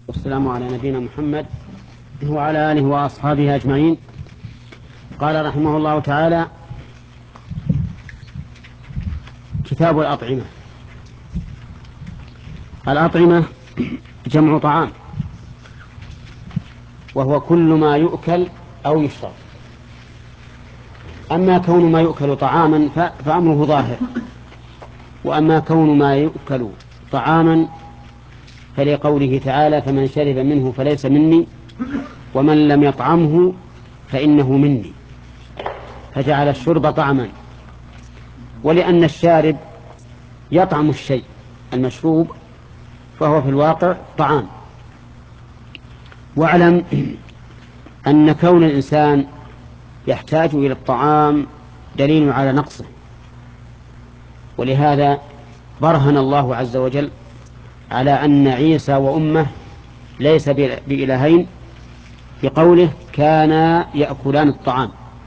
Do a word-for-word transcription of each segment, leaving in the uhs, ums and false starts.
والسلام على نبينا محمد وعلى آله وأصحابه أجمعين. قال رحمه الله تعالى: كتاب الأطعمة. الأطعمة جمع طعام، وهو كل ما يؤكل أو يشرب. أما كون ما يؤكل طعاما فأمره ظاهر، وأما كون ما يؤكل طعاما فلقوله تعالى: فمن شرب منه فليس مني ومن لم يطعمه فإنه مني، فجعل الشرب طعما. ولأن الشارب يطعم الشيء المشروب فهو في الواقع طعام. واعلم أن كون الإنسان يحتاج إلى الطعام دليل على نقصه، ولهذا برهن الله عز وجل على أن عيسى وأمه ليس بإلهين بقوله: كانا يأكلان الطعام.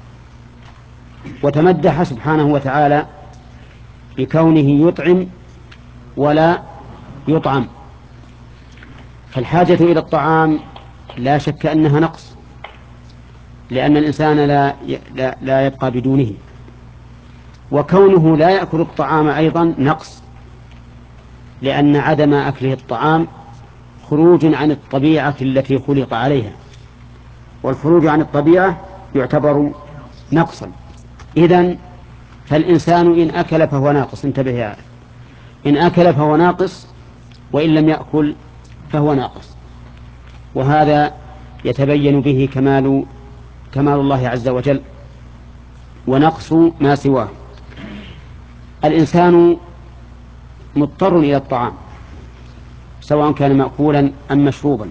وتمدح سبحانه وتعالى بكونه يطعم ولا يطعم. فالحاجة إلى الطعام لا شك أنها نقص، لأن الإنسان لا لا, لا يبقى بدونه. وكونه لا يأكل الطعام أيضا نقص، لأن عدم أكله الطعام خروج عن الطبيعة التي خلق عليها، والخروج عن الطبيعة يعتبر نقصا. إذن فالإنسان إن أكل فهو ناقص، انتبه يا عارف. إن أكل فهو ناقص، وإن لم يأكل فهو ناقص. وهذا يتبين به كمال كمال الله عز وجل ونقص ما سواه. الإنسان مضطر إلى الطعام، سواء كان مأكولا أم مشروبا.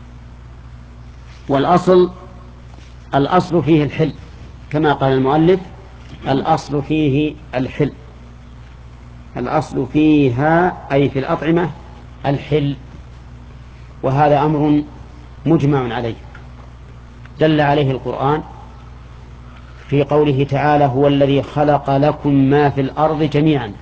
والأصل الأصل فيه الحل، كما قال المؤلف: الأصل فيه الحل. الأصل فيها أي في الأطعمة الحل، وهذا أمر مجمع عليه، دل عليه القرآن في قوله تعالى: هو الذي خلق لكم ما في الأرض جميعا.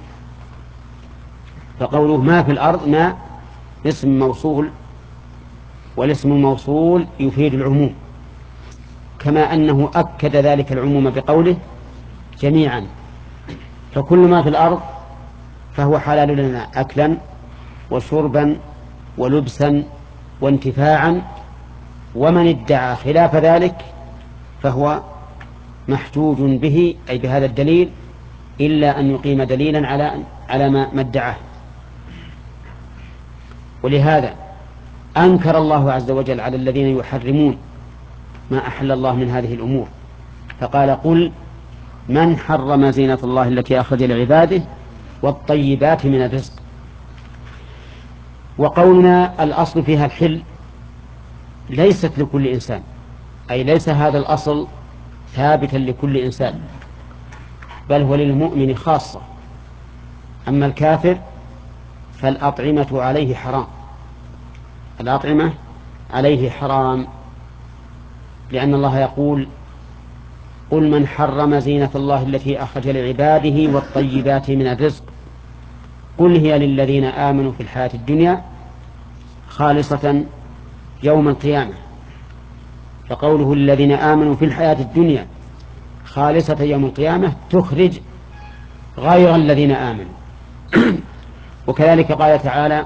فقوله ما في الأرض ما اسم موصول، والاسم الموصول يفيد العموم، كما أنه أكد ذلك العموم بقوله جميعا. فكل ما في الأرض فهو حلال لنا أكلا وشربا ولبسا وانتفاعا، ومن ادعى خلاف ذلك فهو محجوج به، أي بهذا الدليل، إلا أن يقيم دليلا على على ما ادعاه. ولهذا أنكر الله عز وجل على الذين يحرمون ما أحل الله من هذه الأمور، فقال: قل من حرم زينة الله التي أخرج لعباده والطيبات من الرزق. وقولنا الأصل فيها الحل ليست لكل إنسان، أي ليس هذا الأصل ثابتا لكل إنسان، بل هو للمؤمن خاصة. أما الكافر فالأطعمة عليه حرام، الأطعمة عليه حرام، لأن الله يقول: قل من حرم زينة الله التي أخرج لعباده والطيبات من الرزق قل هي للذين آمنوا في الحياة الدنيا خالصة يوم القيامة. فقوله الذين آمنوا في الحياة الدنيا خالصة يوم القيامة تخرج غير الذين آمنوا. وكذلك قال تعالى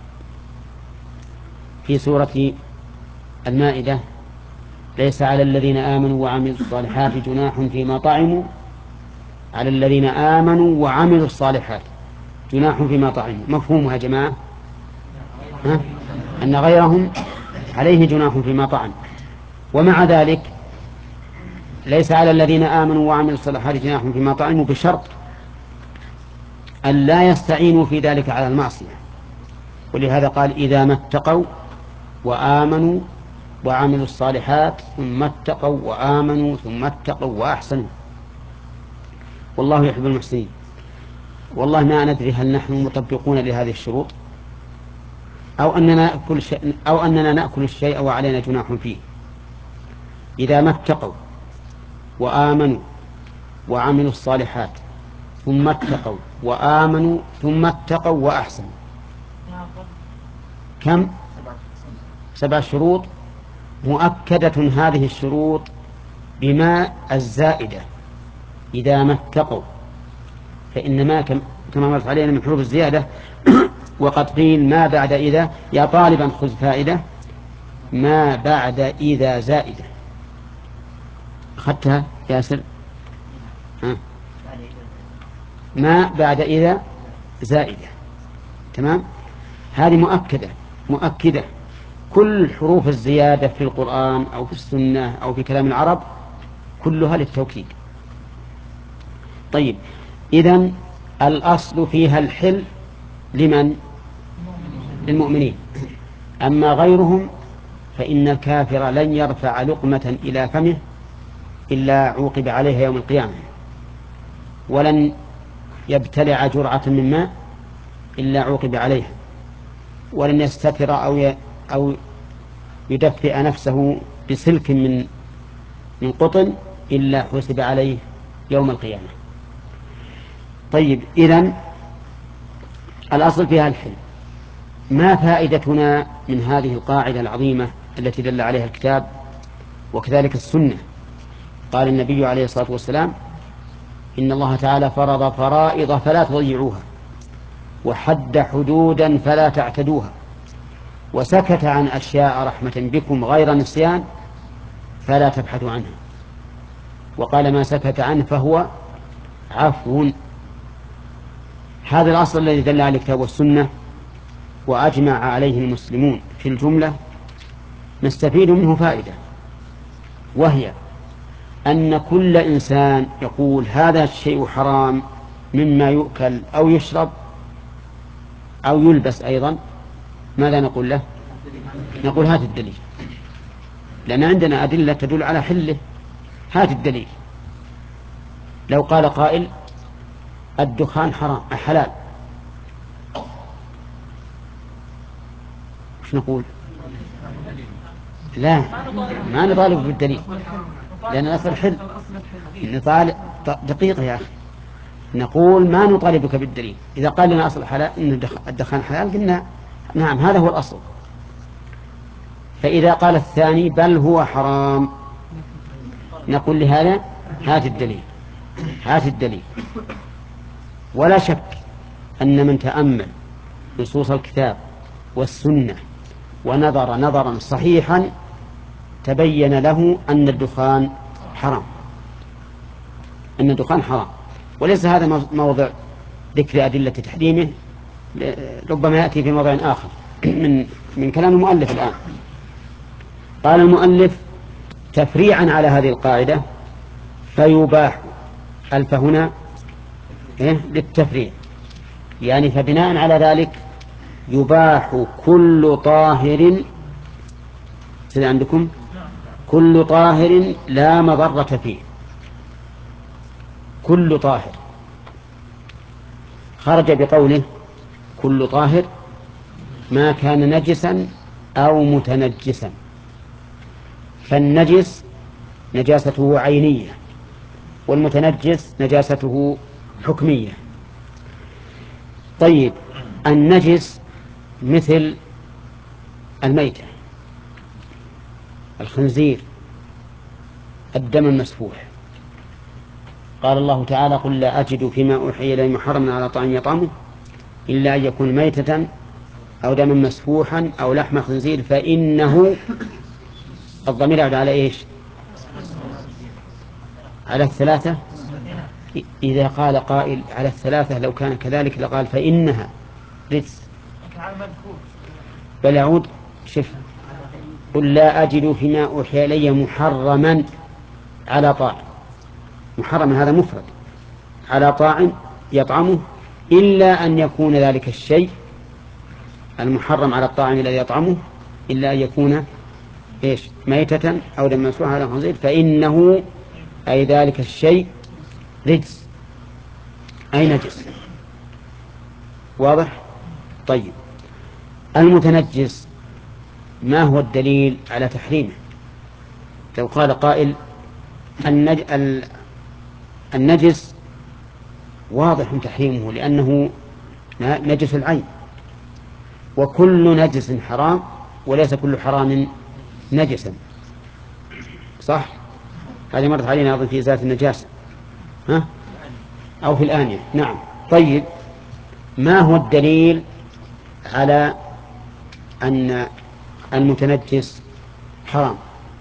في سورة المائدة: ليس على الذين آمنوا وعملوا الصالحات جناح فيما طعموا على الذين آمنوا وعملوا الصالحات جناح فيما طعموا. مفهومها يا جماعة؟ ها؟ أن غيرهم عليه جناح فيما طعم. ومع ذلك ليس على الذين آمنوا وعملوا الصالحات جناح فيما طعموا، بشرط أن لا يستعينوا في ذلك على المعصية. ولهذا قال: إذا ما اتقوا وآمنوا وعملوا الصالحات ثم اتقوا وآمنوا ثم اتقوا وأحسنوا والله يحب المحسنين. والله ما ندري هل نحن مطبقون لهذه الشروط، أو أننا نأكل شيء أو أننا نأكل الشيء وعلينا جناح فيه. إذا ما اتقوا وآمنوا وعملوا الصالحات ثم اتقوا وآمنوا ثم اتقوا وأحسنوا. كم؟ سبع شروط مؤكدة هذه الشروط بما الزائدة إذا ما اتقوا، فإن ما كما مرت علينا من حروف الزيادة وقد قيل ما بعد إذا، يا طالبا خذ فائدة، ما بعد إذا زائدة. أخذتها ياسر؟ ها. ما بعد إذا زائدة، تمام. هذه مؤكدة مؤكدة كل حروف الزيادة في القرآن أو في السنة أو في كلام العرب كلها للتوكيد. طيب، إذن الأصل فيها الحل لمن؟ للمؤمنين. أما غيرهم فإن الكافر لن يرفع لقمة إلى فمه إلا عوقب عليها يوم القيامة، ولن يبتلع جرعة من ماء إلا عوقب عليها، ولن يستتر أو أو يدفئ نفسه بسلك من من قطن إلا حسب عليه يوم القيامة. طيب، إذن الأصل فيها الحل. ما فائدتنا من هذه القاعدة العظيمة التي دل عليها الكتاب وكذلك السنة؟ قال النبي عليه الصلاة والسلام: إن الله تعالى فرض فرائض فلا تضيعوها، وحد حدودا فلا تعتدوها، وسكت عن أشياء رحمة بكم غير نسيان فلا تبحثوا عنها. وقال: ما سكت عنه فهو عفو. هذا الأصل الذي دل عليه الكتاب والسنة وأجمع عليه المسلمون في الجملة نستفيد منه فائدة، وهي أن كل إنسان يقول هذا الشيء حرام مما يؤكل أو يشرب أو يلبس أيضا، ماذا نقول له؟ نقول هات الدليل، لأن عندنا أدلة تدل على حله، هات الدليل. لو قال قائل الدخان حرام حلال، وش نقول؟ لا، ما نطالب بالدليل، لأن الأصل حل. نطالب دقيقة يا أخي، نقول ما نطالبك بالدليل. إذا قال لنا أصل حلال إن الدخان حلال قلنا نعم هذا هو الأصل. فإذا قال الثاني بل هو حرام نقول لهذا هات الدليل، هات الدليل. ولا شك أن من تأمل نصوص الكتاب والسنة ونظر نظرا صحيحا تبين له أن الدخان حرام، أن الدخان حرام. وليس هذا موضع ذكر أدلة تحريمه، ربما يأتي في موضع آخر من من كلام المؤلف. الآن قال المؤلف تفريعا على هذه القاعدة: فيباح. ألف هنا إيه؟ للتفريع، يعني فبناء على ذلك يباح كل طاهر، سيد عندكم كل طاهر لا مضرة فيه. كل طاهر خرج بقوله كل طاهر ما كان نجسا أو متنجسا، فالنجس نجاسته عينية والمتنجس نجاسته حكمية. طيب، النجس مثل الميتة، الخنزير، الدم المسفوح. قال الله تعالى: قل لا أجد فيما أوحي إلي محرما على طعام يطعمه إلا أن يكون ميتة أو دما مسفوحا أو لحم خنزير فإنه. الضمير يعود على إيش؟ على الثلاثة. إذا قال قائل على الثلاثة لو كان كذلك لقال فإنها رجس، بل يعود شف قل لا أجد فيما أوحي إلي محرما على طاعم. محرما هذا مفرد، على طاعم يطعمه إلا أن يكون ذلك الشيء المحرم على الطاعم الذي يطعمه إلا أن يكون إيش؟ ميتة أو دم مسفوحا على خنزير فإنه أي ذلك الشيء رجس أي نجس. واضح؟ طيب، المتنجس ما هو الدليل على تحريمه؟ لو قال قائل النج... النجس واضح تحريمه لأنه نجس العين، وكل نجس حرام وليس كل حرام نجسا، صح؟ هذه مرت علينا أظن في إزالة النجاسة، ها؟ أو في الآنية. نعم. طيب، ما هو الدليل على أن المتنجس حرام؟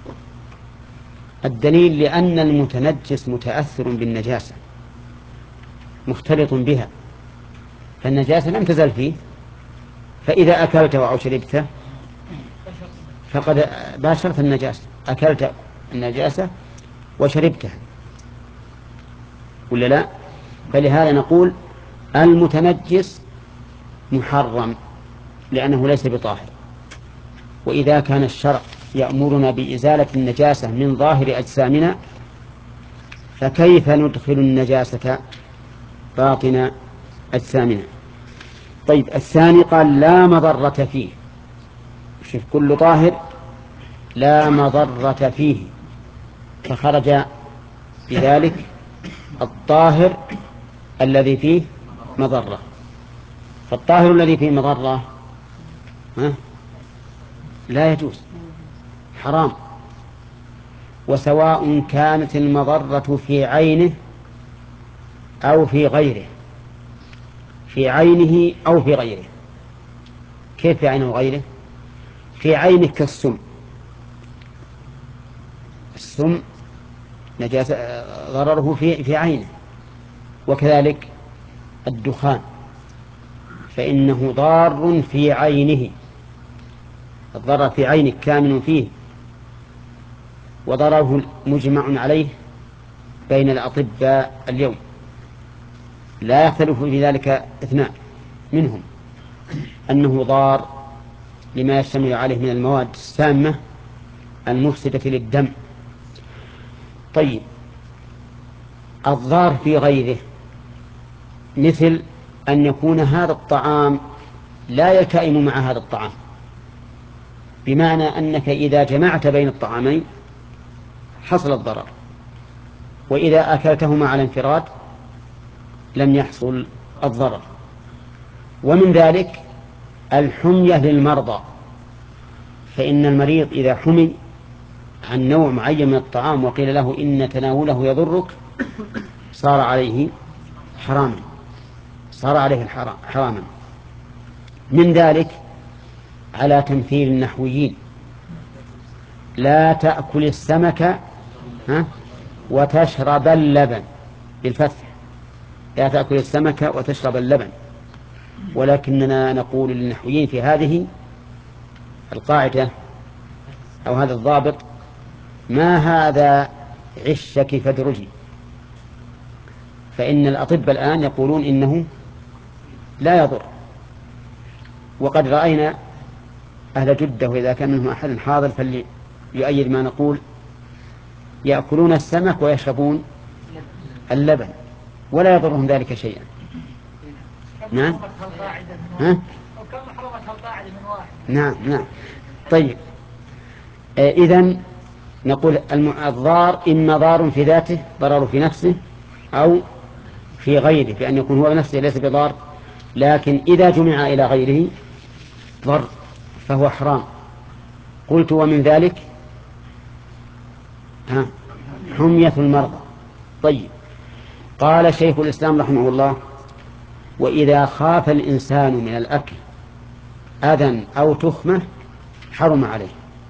الدليل لأن المتنجس متأثر بالنجاسة، مختلط بها، فالنجاسة لم تزل فيه، فإذا أكلته أو شربته فقد باشرت النجاسة، أكلت النجاسة وشربتها، ولا لا؟ فلهذا نقول المتنجس محرم لأنه ليس بطاهر. وإذا كان الشرع يأمرنا بإزالة النجاسة من ظاهر أجسامنا، فكيف ندخل النجاسة باطن أجسامنا؟ طيب، الثاني قال لا مضرة فيه. شوف، كل طاهر لا مضرة فيه، فخرج بذلك الطاهر الذي فيه مضرة. فالطاهر الذي فيه مضرة لا يجوز، حرام. وسواء كانت المضرة في عينه أو في غيره، في عينه أو في غيره. كيف في عينه وغيره؟ في عينه كالسم، السم نجاسة ضرره في في عينه، وكذلك الدخان فإنه ضار في عينه، الضرر في عينك كامن فيه، وضرره مجمع عليه بين الأطباء اليوم، لا يختلف في ذلك اثنان منهم، أنه ضار لما يشتمل عليه من المواد السامة المفسدة للدم. طيب، الضار في غيره مثل أن يكون هذا الطعام لا يلتئم مع هذا الطعام، بمعنى أنك إذا جمعت بين الطعامين حصل الضرر، وإذا أكلتهما على انفراد لم يحصل الضرر. ومن ذلك الحمية للمرضى، فإن المريض إذا حمي عن نوع معين من الطعام وقيل له إن تناوله يضرك صار عليه حراما، صار عليه الحرام حراما. من ذلك على تمثيل النحويين: لا تأكل السمك ها وتشرب اللبن، بالفتح، لا تأكل السمك وتشرب اللبن. ولكننا نقول للنحويين في هذه القاعدة أو هذا الضابط: ما هذا عشك فادرجي. فإن الأطباء الآن يقولون إنه لا يضر، وقد رأينا أهل جدة، وإذا كان منهم أحد حاضر فليؤيد ما نقول، يأكلون السمك ويشربون اللبن ولا يضرهم ذلك شيئا. نعم. ها؟ نعم نعم. طيب، آه إذن نقول الضار إما ضار في ذاته، ضرر في نفسه، أو في غيره بأن يكون هو نفسه ليس بضار، لكن إذا جمع إلى غيره ضر فهو حرام. قلت ومن ذلك ها حمية المرضى. طيب، قال شيخ الإسلام رحمه الله: وإذا خاف الإنسان من الأكل أذى أو تخمة حرم عليه.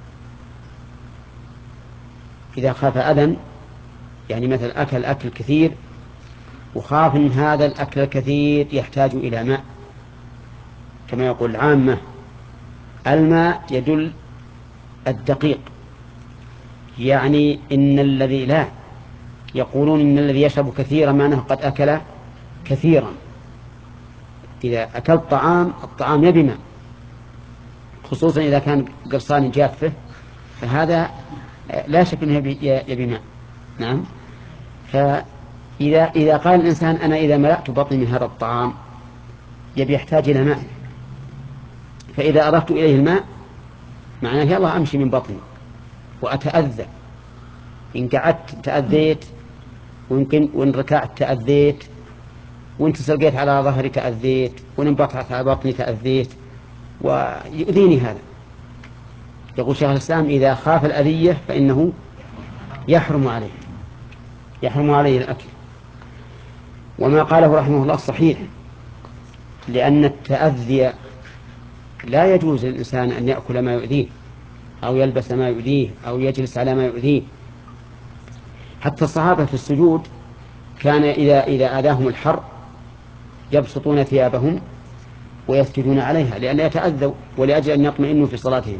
إذا خاف أذى يعني مثل أكل أكل كثير وخاف من هذا الأكل الكثير يحتاج إلى ماء، كما يقول العامة الماء يدل الدقيق، يعني إن الذي لا يقولون إن الذي يشرب كثيرا معناه قد أكل كثيرا. إذا أكلت طعام الطعام يبي ماء، خصوصا إذا كان قرصان جافة، فهذا لا شك أنه يبي ماء. نعم. فإذا إذا قال الإنسان أنا إذا ملأت بطني من هذا الطعام يبي يحتاج إلى ماء، فإذا أردت إليه الماء معناه يلا أمشي من بطني وأتأذى، إن قعدت تأذيت، وإن وإن ركعت تأذيت، وإن تسلقيت على ظهري تأذيت، وإن انبطحت على بطني تأذيت، ويؤذيني هذا. يقول شيخ الإسلام إذا خاف الأذية فإنه يحرم عليه يحرم عليه الأكل. وما قاله رحمه الله صحيح، لأن التأذي لا يجوز للإنسان أن يأكل ما يؤذيه أو يلبس ما يؤذيه أو يجلس على ما يؤذيه. حتى الصحابة في السجود كان إذا إذا آذاهم الحر يبسطون ثيابهم ويسجدون عليها لأن يتأذوا ولأجل أن يطمئنوا في صلاتهم.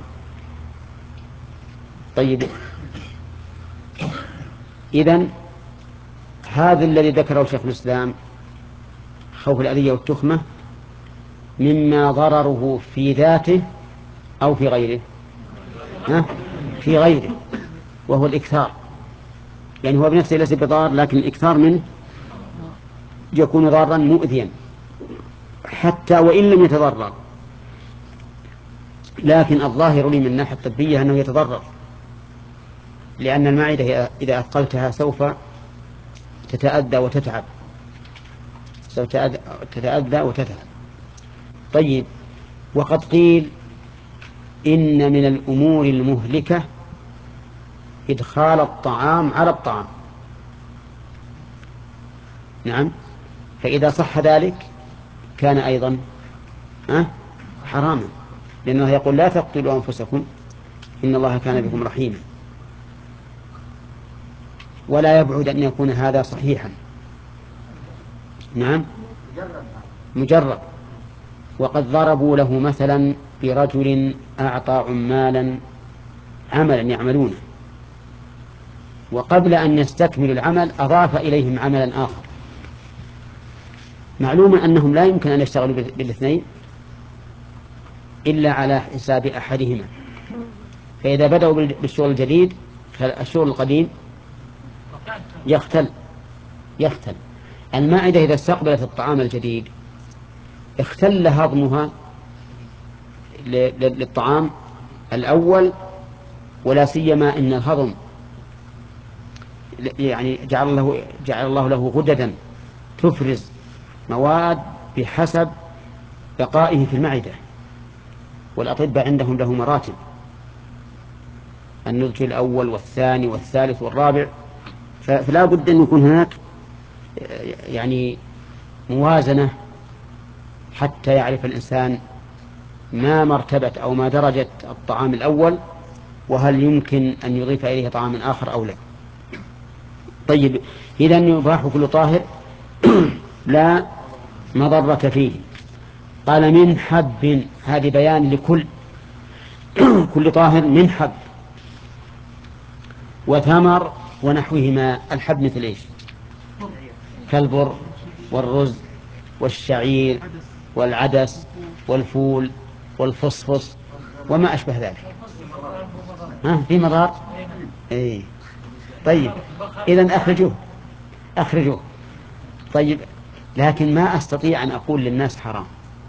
طيب، إذن هذا الذي ذكره شيخ الإسلام خوف الأذية والتخمة مما ضرره في ذاته أو في غيره؟ ها؟ في غيره، وهو الإكثار. يعني هو بنفسه ليس بضار، لكن الإكثار منه يكون ضارا مؤذيا حتى وإن لم يتضرر. لكن الظاهر لي من الناحية الطبية أنه يتضرر، لأن المعدة إذا أثقلتها سوف تتأذى وتتعب سوف تتأذى وتتعب. طيب، وقد قيل إن من الأمور المهلكة إدخال الطعام على الطعام. نعم، فإذا صح ذلك كان أيضا أه؟ حراما، لأنه يقول لا تقتلوا أنفسكم إن الله كان بكم رحيما. ولا يبعد أن يكون هذا صحيحا. نعم، مجرد. وقد ضربوا له مثلا برجل أعطى عمالا عملا يعملونه، وقبل أن يستكملوا العمل أضاف إليهم عملا آخر. معلوم أنهم لا يمكن أن يشتغلوا بالاثنين إلا على حساب أحدهما، فإذا بدأوا بالشغل الجديد فالشغل القديم يختل يختل المعدة إذا استقبلت الطعام الجديد اختل هضمها للطعام الأول، ولا سيما إن الهضم يعني جعل الله جعل الله له غددا تفرز مواد بحسب بقائه في المعدة. والأطباء عندهم له مراتب، النضج الأول والثاني والثالث والرابع، فلا بد أن يكون هناك يعني موازنة حتى يعرف الإنسان ما مرتبة أو ما درجة الطعام الأول، وهل يمكن أن يضيف إليه طعام آخر أو لا. طيب، إذن يباح كل طاهر لا مضرة فيه. قال من حب، هذه بيان لكل كل طاهر من حب وثمر ونحوهما. الحب مثل إيش؟ كالبر والرز والشعير والعدس والفول والفصفص وما أشبه ذلك. ها، في مضار؟ إيه. طيب، إذن أخرجوه أخرجوه. طيب، لكن ما أستطيع أن أقول للناس حرام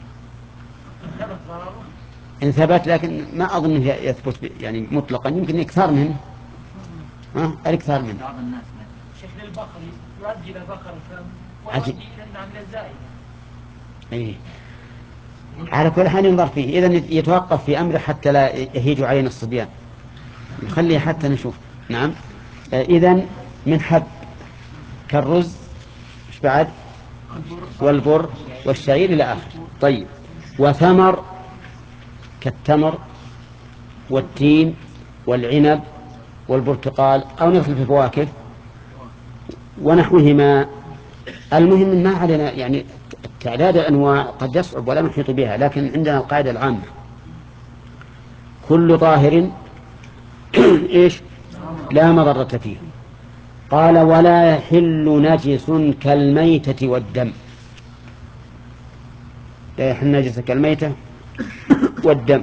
إن ثبت، لكن ما أظن يثبت يعني مطلقا، يمكن إكثار منه. ها، الإكثار منه. بعض الناس شكل البقر يؤدي إلى بقر ويؤدي إلى العملية الزائدة. إيه. على كل حال ينظر فيه، إذن يتوقف في أمره حتى لا يهيج علينا الصبيان، نخليه حتى نشوف. نعم، إذن من حب كالرز إيش بعد؟ والبر والشعير إلى آخر. طيب، وثمر كالتمر والتين والعنب والبرتقال أو نخل في الفواكه ونحوهما. المهم ما علينا يعني تعداد الأنواع قد يصعب ولا نحيط بها، لكن عندنا القاعدة العامة كل طاهر إيش لا مضرة فيه. قال ولا يحل نجس كالميتة والدم. لا يحل نجس كالميتة والدم.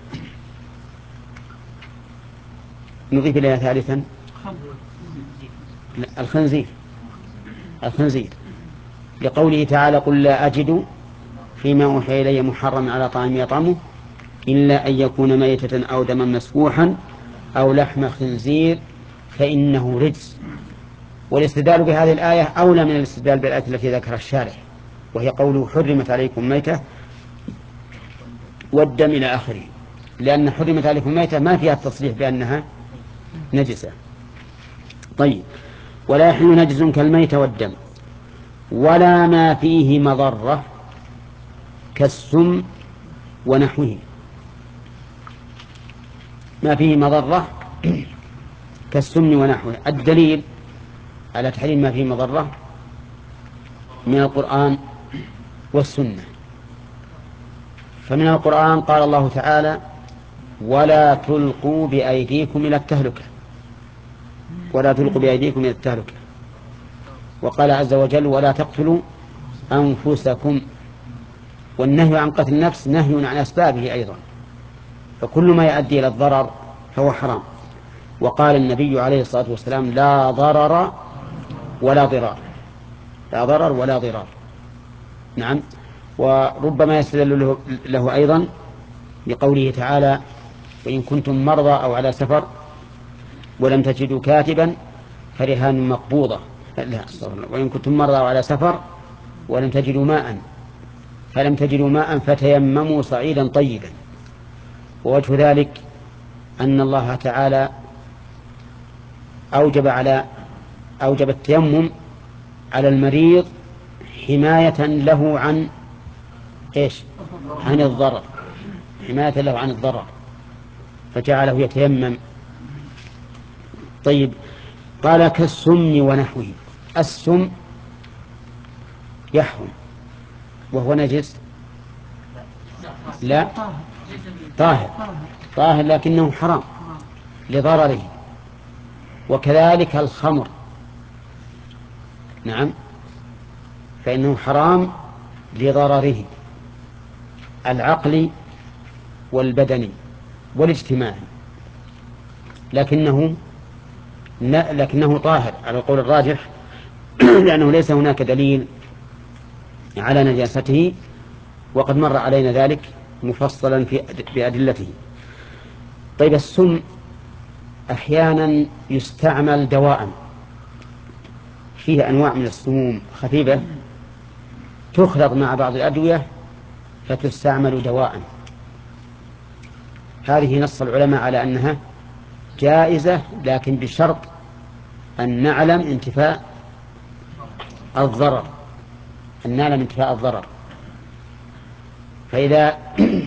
نضيف إليها ثالثا الخنزير الخنزير لقوله تعالى قل لا أجد فيما أوحي إلي محرم على طعام يطعمه إلا أن يكون ميتة أو دما مسفوحا أو لحم خنزير فإنه رجس. والاستدلال بهذه الآية أولى من الاستدلال بالآية التي ذكرها الشارح، وهي قوله حرمت عليكم ميتة والدم إلى آخره. لأن حرمت عليكم الميتة ما فيها التصريح بأنها نجسة. طيب، ولا يحل نجس كالميت والدم ولا ما فيه مضرة كالسم ونحوه. ما فيه مضرة كالسم ونحوه. الدليل على تحريم ما فيه مضرة من القرآن والسنة. فمن القرآن قال الله تعالى: ولا تلقوا بأيديكم إلى التهلكة، ولا تلقوا بأيديكم إلى التهلكة. وقال عز وجل: ولا تقتلوا أنفسكم. والنهي عن قتل النفس نهي عن أسبابه أيضا، فكل ما يؤدي إلى الضرر فهو حرام. وقال النبي عليه الصلاة والسلام: لا ضرر ولا ضرار، لا ضرر ولا ضرار. نعم. وربما يستدل له, له أيضا بقوله تعالى: وإن كنتم مرضى أو على سفر ولم تجدوا كاتبا فرهان مقبوضة. لا، وإن كنتم مرضى أو على سفر ولم تجدوا ماء فلم تجدوا ماء فتيمموا صعيدا طيبا. ووجه ذلك أن الله تعالى أوجب على أوجب التيمم على المريض حماية له عن إيش؟ عن الضرر، حماية له عن الضرر، فجعله يتيمم. طيب، قال كالسم ونحوه. السم يحرم وهو نجس؟ لا، طاهر، طاهر لكنه حرام لضرره. وكذلك الخمر، نعم، فإنه حرام لضرره العقلي والبدني والاجتماعي، لكنه لكنه طاهر على القول الراجح لأنه ليس هناك دليل على نجاسته، وقد مر علينا ذلك مفصلا في بأدلته. طيب، السم أحيانا يستعمل دواء، فيه أنواع من السموم خفيفة تخلط مع بعض الأدوية فتستعمل دواء. هذه نص العلماء على أنها جائزة، لكن بشرط أن نعلم انتفاء الضرر، أن نعلم انتفاء الضرر. فإذا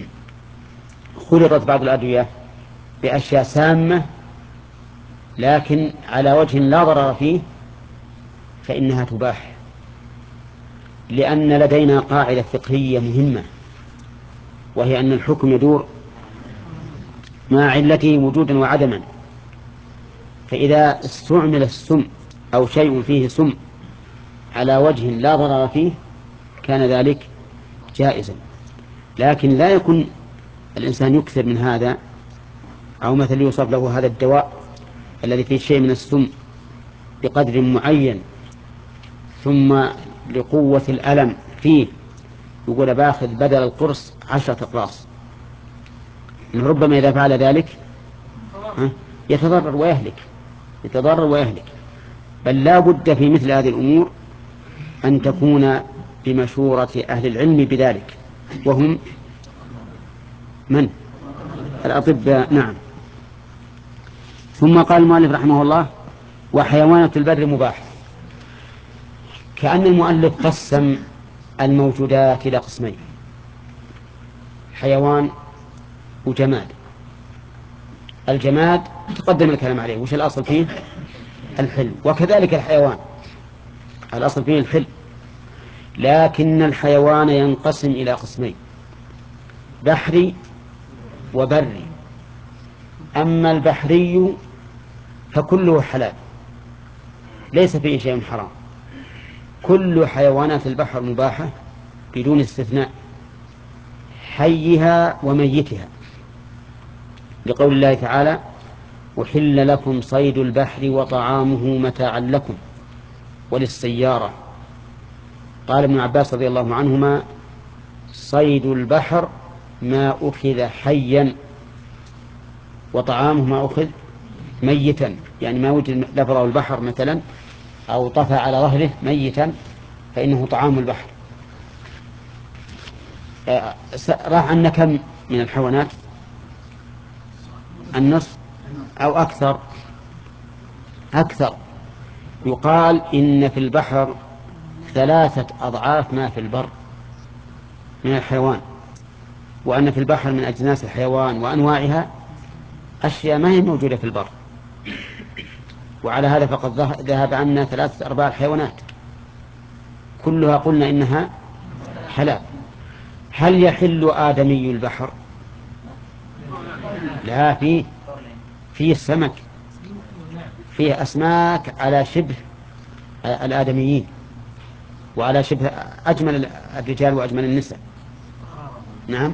خلطت بعض الأدوية بأشياء سامة لكن على وجه لا ضرر فيه فإنها تباح، لأن لدينا قاعدة فقهية مهمة، وهي أن الحكم يدور مع علته وجودا وعدما. فإذا استعمل السم أو شيء فيه سم على وجه لا ضرر فيه كان ذلك جائزا، لكن لا يكون الإنسان يكثر من هذا، أو مثل يوصف له هذا الدواء الذي فيه شيء من السم بقدر معين ثم لقوة الألم فيه يقول باخذ بدل القرص عشرة أقراص. ربما إذا فعل ذلك يتضرر ويهلك، يتضرر ويهلك. بل لا بد في مثل هذه الأمور أن تكون بمشورة أهل العلم بذلك، وهم من؟ الأطباء. نعم. ثم قال المؤلف رحمه الله: وحيوانة البر مباح. كأن المؤلف قسم الموجودات إلى قسمين: حيوان وجماد. الجماد تقدم الكلام عليه، وش الأصل فيه؟ الحل. وكذلك الحيوان الأصل فيه الحل، لكن الحيوان ينقسم إلى قسمين: بحري وبري. أما البحري فكله حلال ليس فيه شيء حرام، كل حيوانات البحر مباحة بدون استثناء، حيها وميتها، لقول الله تعالى: أحل لكم صيد البحر وطعامه متاعا لكم وللسيارة. قال ابن عباس رضي الله عنهما: صيد البحر ما أخذ حيا وطعامه ما أخذ ميتا، يعني ما وجد لفظه البحر مثلا أو طفى على ظهره ميتا فإنه طعام البحر. راح عنا كم من الحيوانات؟ النصف أو أكثر أكثر. يقال إن في البحر ثلاثة أضعاف ما في البر من الحيوان، وأن في البحر من أجناس الحيوان وأنواعها أشياء ما هي موجودة في البر. وعلى هذا فقد ذهب عنا ثلاثة أرباع الحيوانات كلها قلنا إنها حلال. هل يحل آدمي البحر؟ لا، فيه فيه السمك، فيه أسماك على شبه الآدميين وعلى شبه أجمل الرجال وأجمل النساء. نعم.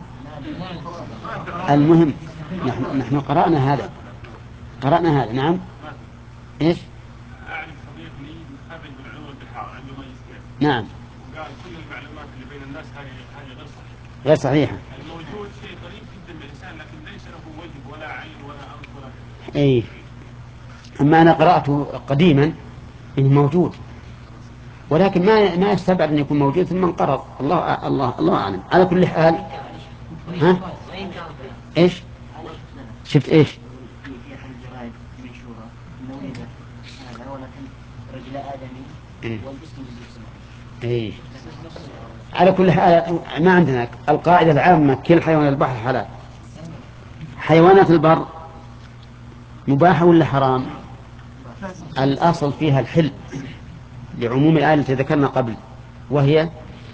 المهم نحن, نحن قرأنا هذا قرأنا هذا. نعم. إيش؟ أعرف صديق لي متخرج من علوم البحار عنده ماجستير. نعم. وقال كل المعلومات اللي بين الناس هذه هذه غير صحيحة. غير صحيحة. الموجود شيء قريب جدا من الإنسان لكن ليس له وجه ولا عين ولا أنف ولا كذا. أي. أما أنا قرأته قديما إنه موجود، ولكن ما ما يستبعد أن يكون موجود ثم انقرض. الله الله الله أعلم. على كل حال. ها؟ إيش؟ شفت إيش؟ في أحد الجرائد منشورة إنه ولد هذا ولكن رجل آدمي والجسم بالجسم. إيه. على كل حال ما عندنا القاعدة العامة كل حيوانات البحر حلال. حيوانات البر مباحة ولا حرام؟ الأصل فيها الحل لعموم الآية التي ذكرنا قبل، وهي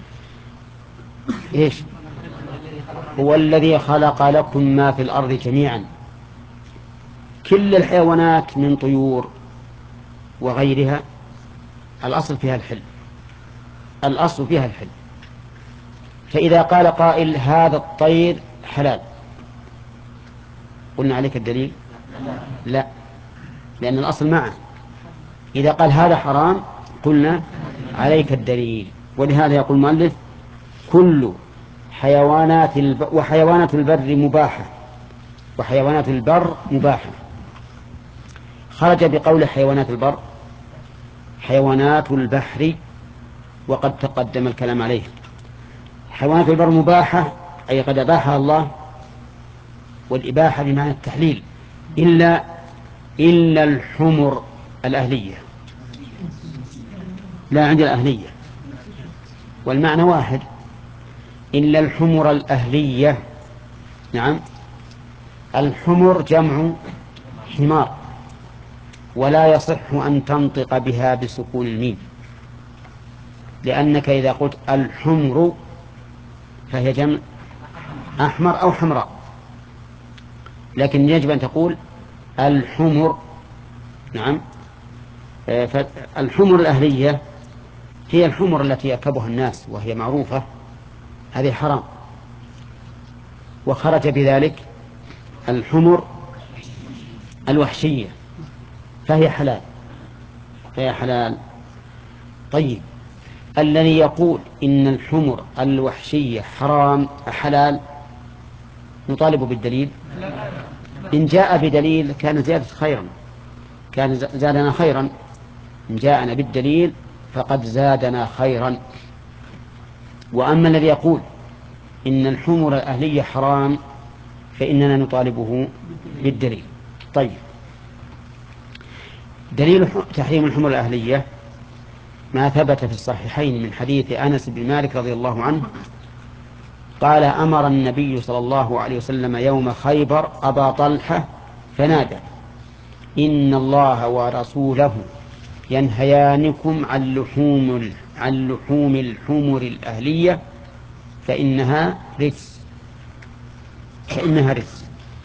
إيش؟ هو الذي خلق لكم ما في الأرض جميعا. كل الحيوانات من طيور وغيرها الأصل فيها الحل، الأصل فيها الحل. فإذا قال قائل هذا الطير حلال قلنا عليك الدليل؟ لا، لأن الأصل معه. إذا قال هذا حرام قلنا عليك الدليل. ولهذا يقول المؤلف كل حيوانات الب... وحيوانات البر مباحة وحيوانات البر مباحة. خرج بقول حيوانات البر حيوانات البحر، وقد تقدم الكلام عليه. حيوانات البر مباحة أي قد أباحها الله، والإباحة بمعنى التحليل، إلا إلا الحمر الأهلية. لا، عند الأهلية والمعنى واحد، إلا الحمر الأهلية. نعم. الحمر جمع حمار، ولا يصح أن تنطق بها بسكون الميم، لأنك إذا قلت الحمر فهي جمع أحمر أو حمراء، لكن يجب أن تقول الحمر. نعم. فالحمر الأهلية هي الحمر التي يركبها الناس وهي معروفة، هذه حرام. وخرج بذلك الحمر الوحشية فهي حلال فهي حلال. طيب، الذي يقول إن الحمر الوحشية حرام حلال نطالب بالدليل. إن جاء بدليل كان زيادة خيرا، كان زادنا خيرا. إن جاءنا بالدليل فقد زادنا خيرا. وأما الذي يقول إن الحمر الأهلية حرام فإننا نطالبه بالدليل. طيب، دليل تحريم الحمر الأهلية ما ثبت في الصحيحين من حديث أنس بن مالك رضي الله عنه قال أمر النبي صلى الله عليه وسلم يوم خيبر أبا طلحة فنادى إن الله ورسوله ينهيانكم عن لحوم عن لحوم الحمر الأهلية فإنها رجس فإنها رجس.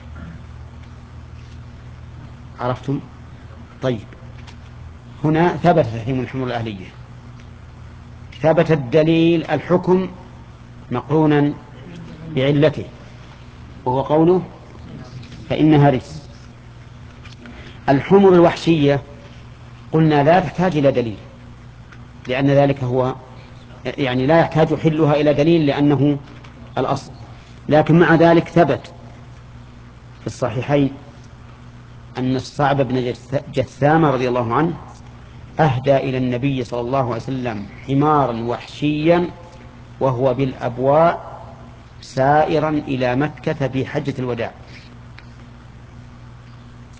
عرفتم؟ طيب، هنا ثبت تحريم الحمر الأهلية، ثبت الدليل الحكم مقرونا بعلته وهو قوله فإنها رجس. الحمر الوحشية قلنا لا تحتاج إلى دليل، لأن ذلك هو يعني لا يحتاج حلها إلى دليل لأنه الأصل. لكن مع ذلك ثبت في الصحيحين أن الصعب بن جثامة رضي الله عنه أهدى إلى النبي صلى الله عليه وسلم حمارا وحشيا وهو بالأبواء سائرا إلى مكة في حجة الوداع.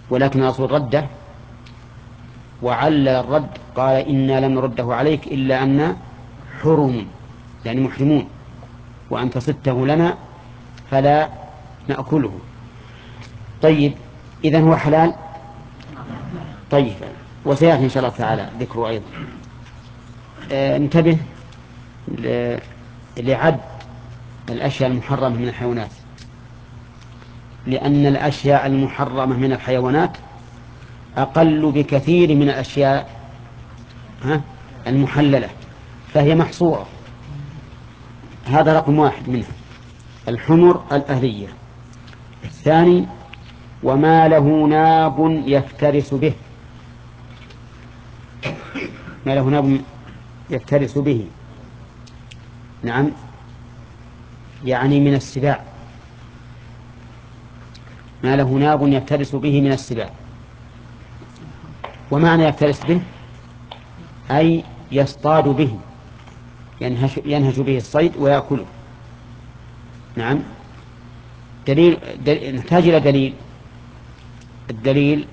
ولكن الرسول رده وعلل الرد، قال إنا لم نرده عليك إلا أن حرم يعني محرمون، وأنت صدته لنا فلا نأكله. طيب إذن هو حلال. طيب وسيأتي إن شاء الله تعالى ذكره أيضا. آه انتبه لعد الأشياء المحرمة من الحيوانات، لأن الأشياء المحرمة من الحيوانات أقل بكثير من الأشياء المحللة، فهي محصورة. هذا رقم واحد منها، الحمر الأهلية. الثاني وما له ناب يفترس به، ما له ناب يفترس به، نعم، يعني من السباع، ما له ناب يفترس به من السباع. ومعنى يفترس به أي يصطاد به، ينهش, ينهش به الصيد ويأكله. نعم. دليل, دليل نحتاج إلى دليل. الدليل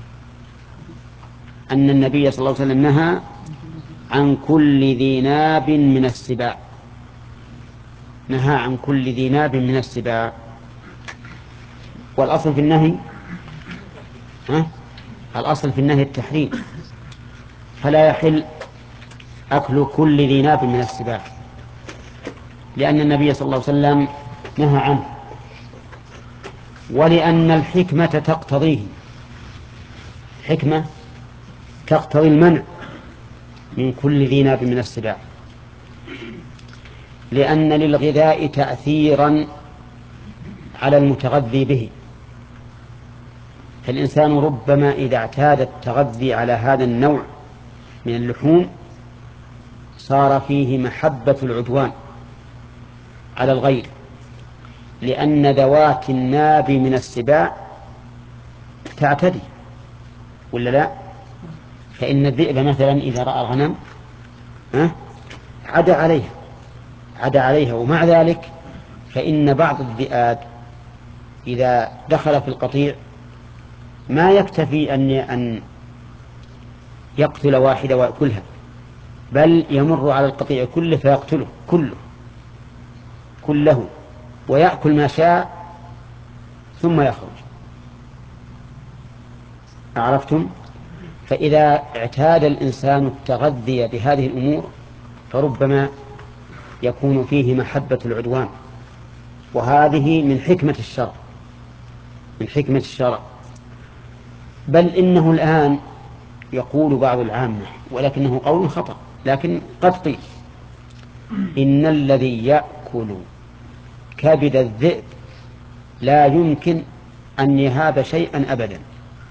أن النبي صلى الله عليه وسلم نهى عن كل ذي ناب من السباع، نهى عن كل ذي ناب من السباع. والأصل في النهي ها؟ الأصل في النهي التحريم، فلا يحل أكل كل ذي ناب من السباع، لأن النبي صلى الله عليه وسلم نهى عنه، ولأن الحكمة تقتضيه، حكمة تقتضي المنع من كل ذي ناب من السباع، لأن للغذاء تأثيرا على المتغذي به. فالإنسان ربما إذا اعتاد التغذي على هذا النوع من اللحوم صار فيه محبة العدوان على الغير، لأن ذوات الناب من السباع تعتدي ولا لا؟ فإن الذئب مثلا إذا رأى الغنم عدا عليها عدا عليها ومع ذلك فإن بعض الذئاب إذا دخل في القطيع ما يكتفي أن أن يقتل واحدة ويأكلها، بل يمر على القطيع كله فيقتله كله كله ويأكل ما شاء ثم يخرج. عرفتم؟ فإذا اعتاد الإنسان التغذي بهذه الأمور فربما يكون فيه محبة العدوان، وهذه من حكمة الشرع، من حكمة الشرع. بل إنه الآن يقول بعض العامة، ولكنه قول خطأ لكن قد قيل، إن الذي يأكل كبد الذئب لا يمكن أن يهاب شيئا أبدا.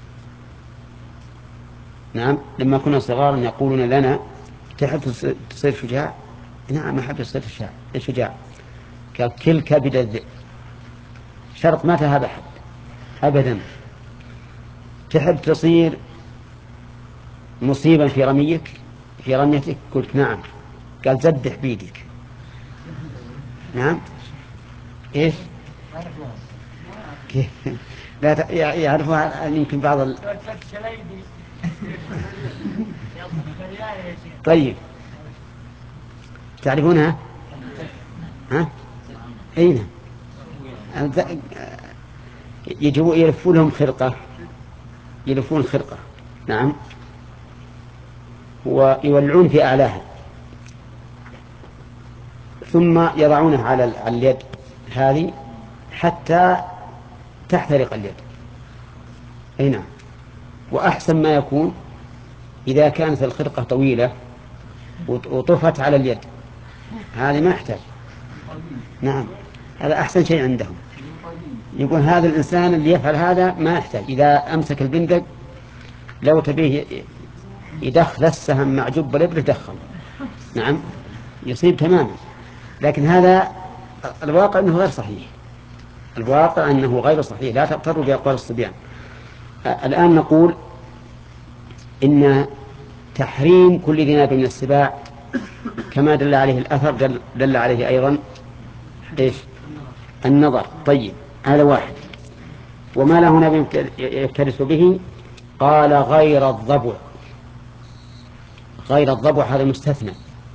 نعم، لما كنا صغارا يقولون لنا تحب تصير شجاع؟ نعم أحب تصير شجاع. قال كل كبد الذئب، شرط ما تهاب أحد أبدا. تحب تصير مصيبا في رميك في رميتك؟ قلت نعم. قال زدح بيدك. نعم. إيش؟ لا يعرفها يمكن بعض ال... طيب تعرفونها؟ ها؟ أين؟ يجوا يلفون لهم خرقة، يلفون خرقة، نعم، ويولعون في أعلاها ثم يضعونها على اليد هذه حتى تحترق اليد. أي نعم. وأحسن ما يكون إذا كانت الخرقة طويلة وطفت على اليد، هذه ما يحتاج. نعم، هذا أحسن شيء عندهم. يقول هذا الإنسان اللي يفعل هذا ما يحتاج، إذا أمسك البندق لو تبيه يدخل السهم مع جب الإبرة دخل، نعم، يصيب تماما. لكن هذا الواقع أنه غير صحيح، الواقع أنه غير صحيح، لا تغتروا بأقوال الصبيان. الآن نقول إن تحريم كل ذي ناب من السباع كما دل عليه الأثر دل, دل عليه أيضا إيش؟ النظر. طيب هذا واحد. وما له ناب يفترس به قال غير الضبع. غير الضبع هذا مستثنى،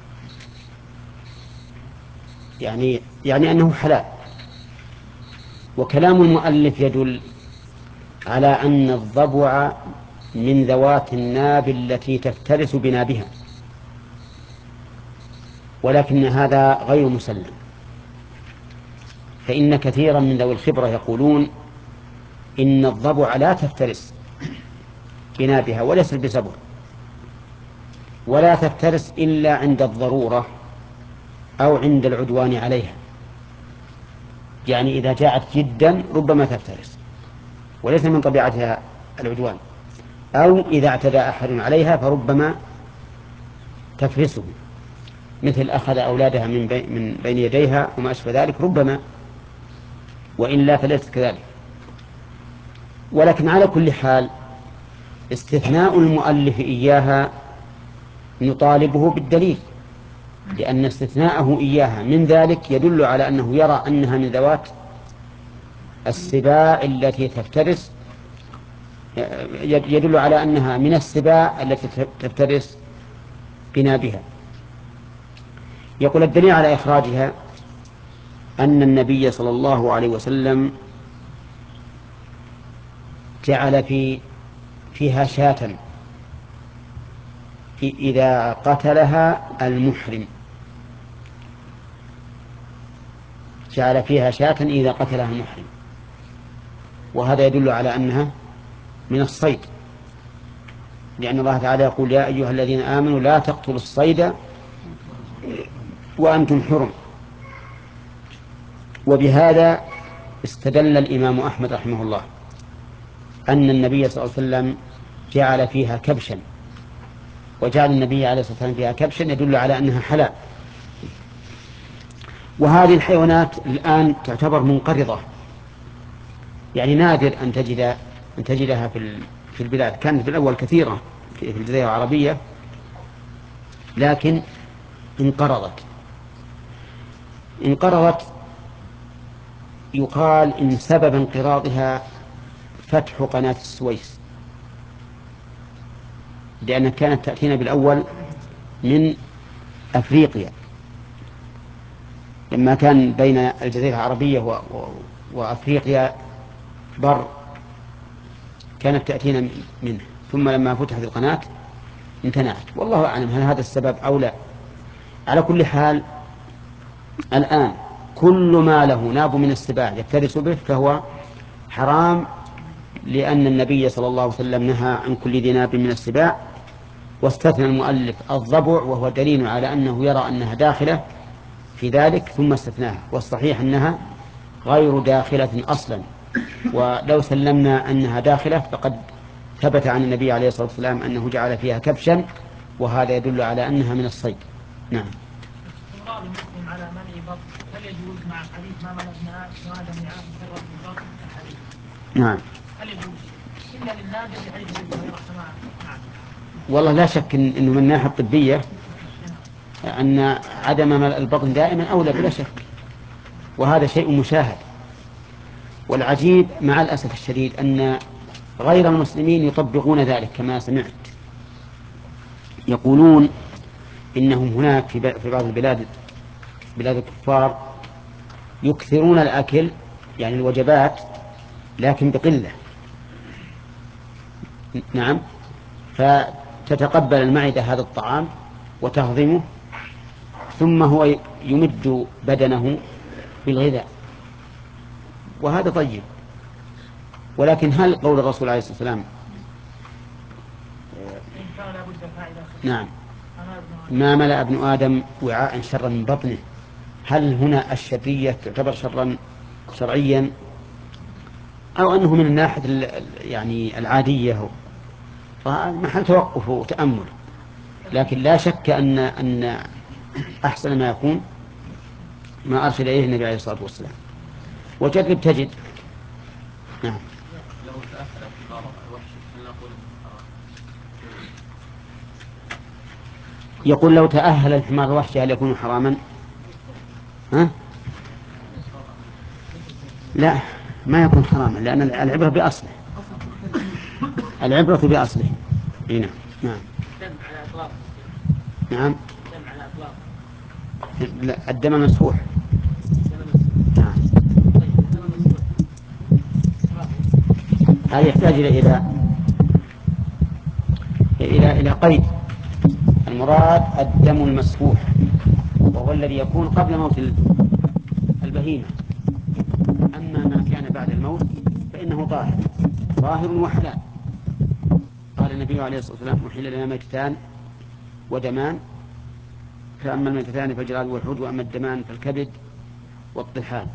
يعني يعني أنه حلال. وكلام المؤلف يدل على أن الضبع من ذوات الناب التي تفترس بنابها، ولكن هذا غير مسلم، فإن كثيرا من ذوي الخبرة يقولون إن الضبع لا تفترس بنابها وليس بسبب، ولا تفترس إلا عند الضرورة أو عند العدوان عليها، يعني إذا جاءت جدا ربما تفترس وليس من طبيعتها العدوان، أو إذا اعتدى أحد عليها فربما تفرسه، مثل أخذ أولادها من بين, من بين يديها وما أشبه ذلك ربما، وإلا فليست كذلك. ولكن على كل حال استثناء المؤلف إياها نطالبه بالدليل، لأن استثناءه إياها من ذلك يدل على أنه يرى أنها من ذوات السباع التي تفترس، يدل على أنها من السباع التي تفترس بنابها. يقول الدليل على إخراجها أن النبي صلى الله عليه وسلم جعل في فيها شاة إذا قتلها المحرم، جعل فيها شاة إذا قتلها المحرم، وهذا يدل على أنها من الصيد، لأن الله تعالى يقول يا أيها الذين آمنوا لا تقتلوا الصيد وأنتم حرم. وبهذا استدل الإمام أحمد رحمه الله أن النبي صلى الله عليه وسلم جعل فيها كبشا، وجعل النبي عليه الصلاة والسلام فيها كبشا يدل على أنها حلال. وهذه الحيوانات الآن تعتبر منقرضة، يعني نادر أن تجد أن تجدها في في البلاد. كانت في الأول كثيرة في الجزيرة العربية لكن انقرضت. انقرضت يقال إن سبب انقراضها فتح قناة السويس، لأنها كانت تأتينا بالأول من أفريقيا، لما كان بين الجزيرة العربية و... و... وأفريقيا بر كانت تأتينا منه، ثم لما فتحت القناة امتنعت. والله أعلم هل هذا السبب أو لا. على كل حال الآن كل ما له ناب من السباع يفترس به فهو حرام، لأن النبي صلى الله عليه وسلم نهى عن كل ذي ناب من السباع، واستثنى المؤلف الضبع وهو دليل على أنه يرى أنها داخلة في ذلك ثم استثناها، والصحيح أنها غير داخلة أصلا. ولو سلمنا أنها داخلة فقد ثبت عن النبي عليه الصلاة والسلام أنه جعل فيها كبشا، وهذا يدل على أنها من الصيد. نعم. إمرار المسلم على منع بطن هل يجوز مع حديث ما ملأ ابن آدم وعاء شر في البطن الحديث؟ نعم. هل يجوز إلا للنادر بحيث يجوز سماع؟ نعم. والله لا شك إن إنه من الناحية الطبية أن عدم ملء البطن دائما أولى بلا شك، وهذا شيء مشاهد. والعجيب مع الأسف الشديد أن غير المسلمين يطبقون ذلك، كما سمعت يقولون إنهم هناك في بعض البلاد بلاد الكفار يكثرون الأكل يعني الوجبات لكن بقلة. نعم. فتتقبل المعدة هذا الطعام وتهضمه، ثم هو يمد بدنه بالغذاء، وهذا طيب. ولكن هل قول الرسول عليه الصلاة والسلام نعم ما ملأ ابن آدم وعاء شرا من بطنه، هل هنا الشرية تعتبر شرا شرعيا أو أنه من الناحية يعني العادية؟ فمحل توقف وتأمل. لكن لا شك أن أن أحسن ما يكون ما أرسل إليه النبي عليه الصلاة والسلام. وجرب تجد. نعم. لو تأثر الحمار الوحش هل نقول يقول لو تأهل الحمار الوحشي هل يكون حراما؟ ها؟ لا ما يكون حراما، لأن العبرة بأصله، العبرة بأصله. نعم نعم الدم على أطلاق. نعم الدم على أطلاق. لا، الدم المسفوح. الدم مسفوح. نعم. طيب الدم مسفوح. هذا يحتاج إلى إلى إلى إلى قيد. المراد الدم المسفوح، وهو الذي يكون قبل موت البهيمة. أما ما كان بعد الموت فإنه طاهر طاهر وحلال. قال النبي عليه الصلاة والسلام: أحل لنا ميتتان ودمان، فأما الميتتان فالجراد والحوت، وأما الدمان فالكبد والطحال.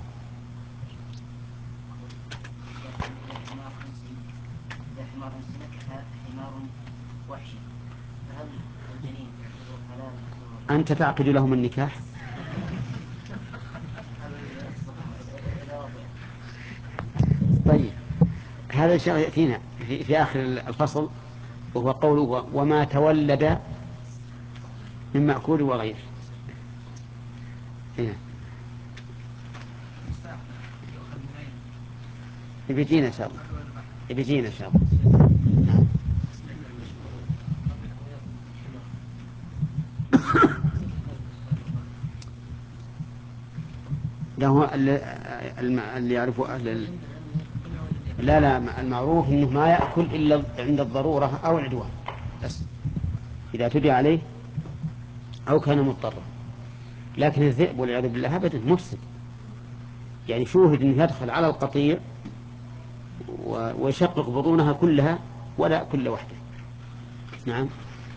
إذا حمار سلكها حمار وحشي فهل الجنين يعتبر حلال؟ أنت تعقد لهم النكاح؟ طيب، هذا الشيء يأتينا في, في آخر الفصل، وهو قوله: وما تولد من مأكول وغيره. هنا يبيجينا إن شاء الله، يبيجينا إن شاء الله. نعم. له اللي يعرفه أهل ال... لا لا المعروف أنه ما يأكل إلا عند الضرورة أو العدوان بس، إذا تدعى عليه أو كان مضطرا. لكن الذئب والعياذ بالله أبدا مفسد، يعني شوهد أنه يدخل على القطيع ويشقق بطونها كلها ولا كل واحدة. نعم.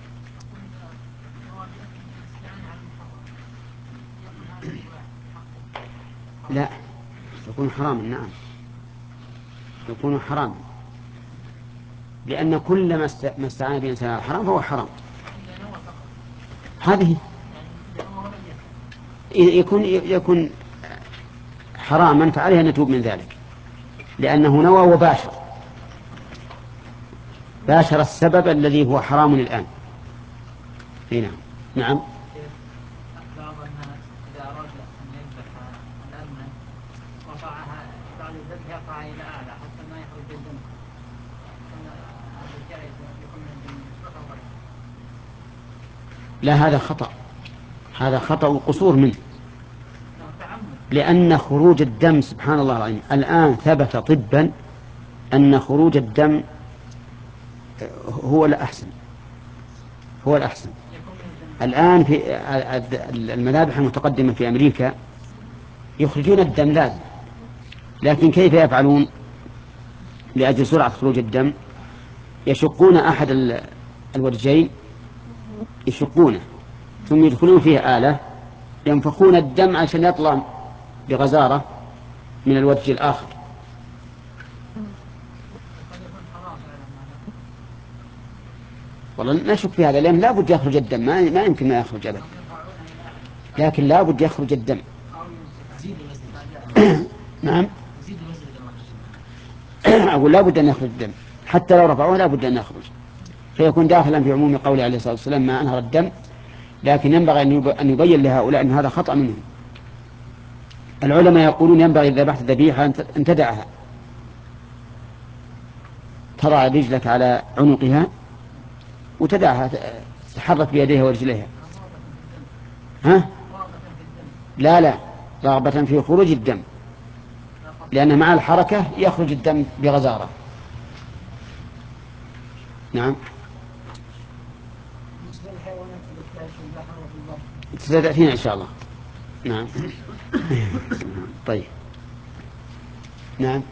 لا، يكون حراما. نعم يكون حراما، لأن كل ما استعان به الإنسان على الحرام فهو حرام. هذه يكون يكون حراما، فعليه أن يتوب من ذلك، لأنه نوى وباشر باشر السبب الذي هو حرام الآن. هنا. نعم. بعض الناس إذا أراد أن يذبح الألمن رفعها بعد الذبح يرفعها إلى أعلى حتى ما يخرج الدم. لا، هذا خطأ، هذا خطأ وقصور منه، لأن خروج الدم سبحان الله العظيم الآن ثبت طبا أن خروج الدم هو الأحسن، هو الأحسن. الآن في المذابح المتقدمة في أمريكا يخرجون الدم لازم، لكن كيف يفعلون لأجل سرعة خروج الدم؟ يشقون أحد الورجين، يشقونه ثم يدخلون فيه آلة ينفخون الدم عشان يطلع بغزارة من الورج الآخر. والله نشك في هذا، لأن لا بد يخرج الدم، ما ما يمكن ما يخرج أبدا، لكن لا بد يخرج الدم. نعم. أقول لا بد أن يخرج الدم، حتى لو رفعوه لا بد أن يخرج، فيكون داخلا في عموم قوله عليه الصلاة والسلام: ما أنهر الدم. لكن ينبغي أن يبين لهؤلاء أن هذا خطأ منهم. العلماء يقولون ينبغي إذا ذبحت ذبيحة أن تدعها، تضع رجلك على عنقها وتدعها تحرك بيديها ورجليها. ها؟ لا لا، رغبة في خروج الدم، لأن مع الحركة يخرج الدم بغزارة. نعم. ستأتينا إن شاء الله. نعم. طيب. نعم.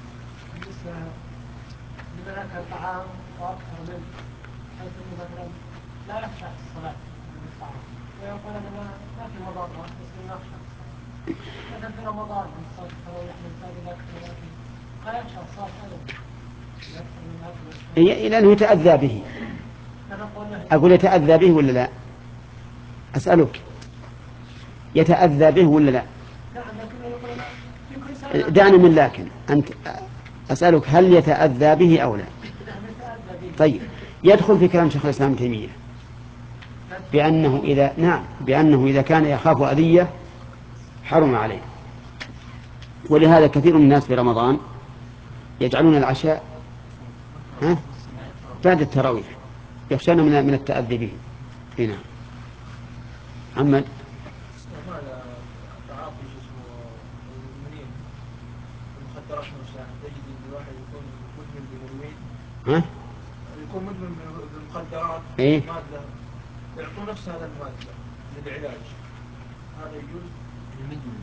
لمن أكل الطعام وأكثر منه، حيث مثلا لا يخشى الصلاة من الطعام ويقول أنا ما في مضرة بس نخشى مثلا في رمضان من صلاة التراويح الإنسان إذا أكثر لا يخشى الصلاة أبدا لأنه يتأذى به. أقول يتأذى به ولا لا؟ أسألك يتأذى به ولا لا؟ دعني من لكن أنت أسألك هل يتأذى به أو لا؟ طيب، يدخل في كلام شيخ الإسلام ابن تيمية بأنه إذا نعم بأنه إذا كان يخاف أذية حرم عليه. ولهذا كثير من الناس في رمضان يجعلون العشاء ها بعد التراويح يخشون من من التأذي به. هنا محمد المخدرات نفسها تجد ان الواحد يكون مدمن بالهيروين ها يكون مدمن بالمخدرات إيه؟ مادة يعطون نفس هذا المادة للعلاج هذا يجوز للمدمن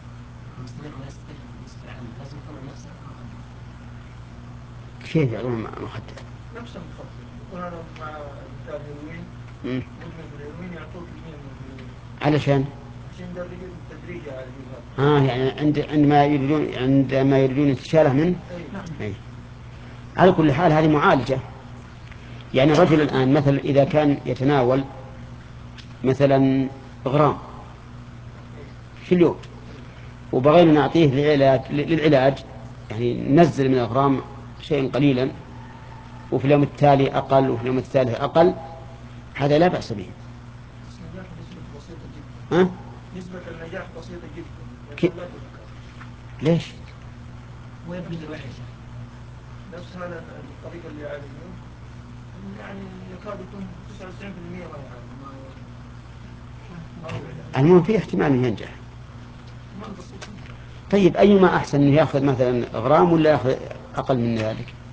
لازم يكون نفس كيف يعطون مخدر؟ نفس المخدر يكون هذا مع مثال هيروين مدمن بالهيروين يعطوه كمية من الهيروين علشان عشان يدرجون تدريجي على الجهاز. اه يعني عند عندما يريدون عندما يريدون استشاله منه. أي. أي. على كل حال هذه معالجة. يعني الرجل الآن مثلا إذا كان يتناول مثلا غرام في اليوم وبغينا نعطيه للعلاج, للعلاج يعني ننزل من الغرام شيئا قليلا وفي اليوم التالي أقل وفي اليوم الثالث أقل هذا لا بأس به. النجاح نسبة بسيطة جدا. ها؟ نسبة النجاح بسيطة جدا. كي... ليش؟ ويبدو الوحش نفس هذا الطريقة اللي يعالجون يعني يكاد يكون تسعة وتسعين بالمئة ما يعالج ما ما المهم في احتمال أن ينجح. ما بسيط. طيب أيما أحسن أن يأخذ مثلا غرام ولا يأخذ أقل من ذلك؟